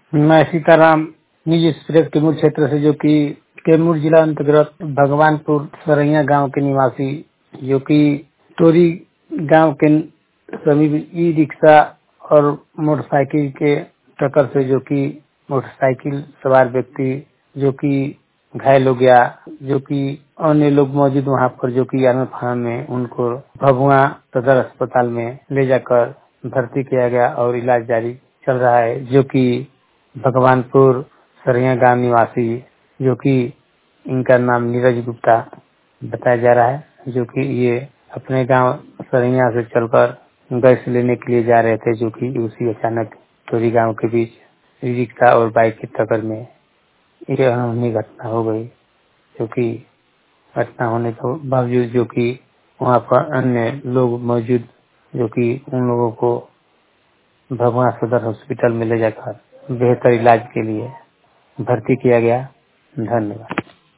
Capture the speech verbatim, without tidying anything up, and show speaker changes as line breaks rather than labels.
मैं सीताराम निज एक्सप्रेस कैमूर क्षेत्र से, जो कि कैमूर जिला अंतर्गत भगवानपुर सरैया गांव के निवासी, जो कि टोरी गांव के समीप ई रिक्शा और मोटरसाइकिल के टक्कर से जो कि मोटरसाइकिल सवार व्यक्ति जो कि घायल हो गया, जो कि अन्य लोग मौजूद वहां पर जो कि आनंद फानन में उनको भभुआ सदर अस्पताल में ले जाकर भर्ती किया गया और इलाज जारी चल रहा है। जो कि भगवानपुर सरैया गांव निवासी, जो कि इनका नाम नीरज गुप्ता बताया जा रहा है, जो कि ये अपने गांव सरैया से चलकर गैस लेने के लिए जा रहे थे, जो कि उसी अचानक टोरी गांव के बीच रिक्शा और बाइक की टक्कर में एक अनहोनी घटना हो गई। जो कि घटना होने के बावजूद जो कि वहाँ पर अन्य लोग मौजूद, जो कि उन लोगों को भगवान सदर हॉस्पिटल में ले जाकर बेहतर इलाज के लिए भर्ती किया गया। धन्यवाद।